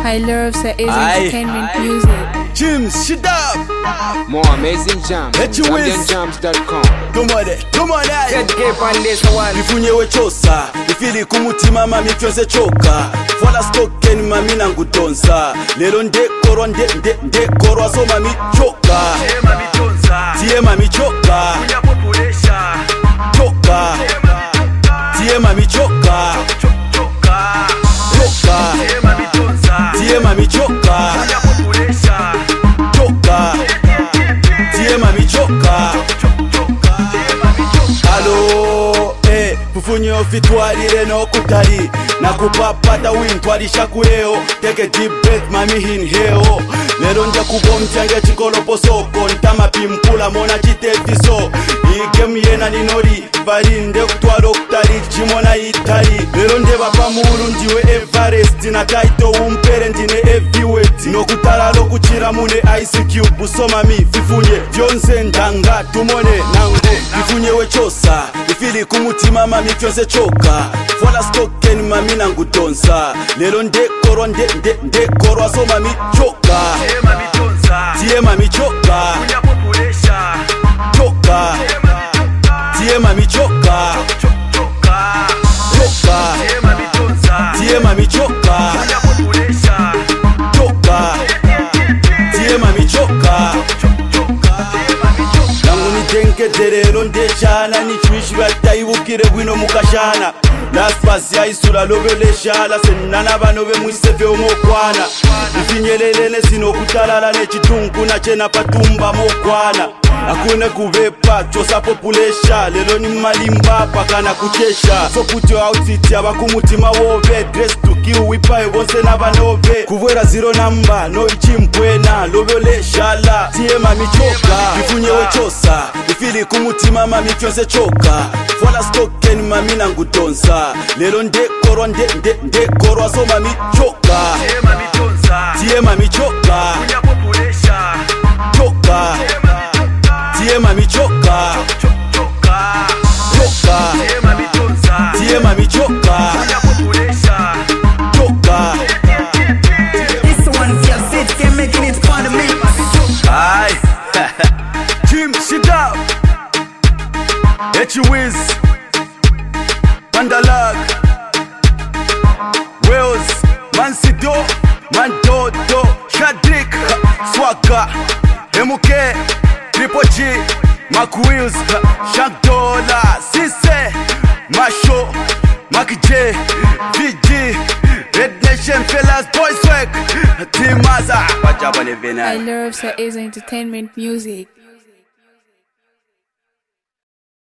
I love Sir Ace Entertainment Music. Jims, shut up. More amazing jams. ZambianJams.com. Come on, Set cape on this one. Ifunye wechosa, ifili kumutima mami fyose choka. Fola stoken mami nangutonsa. Lelo ndekoro ndekoro so mami choka. Tie mami choka. Choka. Tie mami choka. Choka. Tie mami choka. Choka. Tie mami choka. Allo, fufunye ofitwalire no kutali. Nakupapata wintwalisha kuleo. Take a deep breath mami inhale. Lero nja kubomchanga chikolopo soko. Ntama pimpula mona chitefiso. Igemu yena ninori. Valinde kutwalo kutali chimona itali. Lero nde bapa muru ndiwe Everest. Na taito umpere ndine heavyweight. No kutala lo kuchira mune Ice Cube. Usoma mi fifunye vyonse ndanga tumone nango. Fifunye wechosa ifili kumutima mami fyose choka. Fola stoken mami nangutonsa. Lelo ndekoro ndekoro so mami choka. Tie mami choka. Choka. Tie mami choka. Choka. Tie mami choka. Choka. Tie mami choka. Nangu nitenketerero ndechana nichwishi batayibukire bwino mukashana. Laspasi ya isula lobeleshala senana bano bemwisefe omokwana. Ifinyelelene sino kutalala nechitunku na chena patumba mokwana. Akune kuvepa chosa populesha. Lelo ni malimba pakana kuchesha. So put your outfit ya bakumutima wove. Dress to kill wipa ebonse na banove. Kuvwera zero number no ichimpwena. Lobeleshala tie mami choka. Ifunye wechosa ifili kumutima mami fyose choka. Fola stoken mami nangutonsa. Lelo ndekoro ndekoro so mami choka. Tie mami choka. Choka. Tie mami choka. Choka. Tie mami choka. Choka. This one's your bitch, they're making it fun of me. Aye. Jim, sit up. Etchi Wiz. Mandalag. Wales. Mansido. Mandodo. Shadrik. Swaka. MK. Triple G. Macwills. Shagdola. Sisse. Masho. Maki J. VG. Red Nation Fellas. Boys Work. Team Maza. I love Sir Ace Entertainment Music.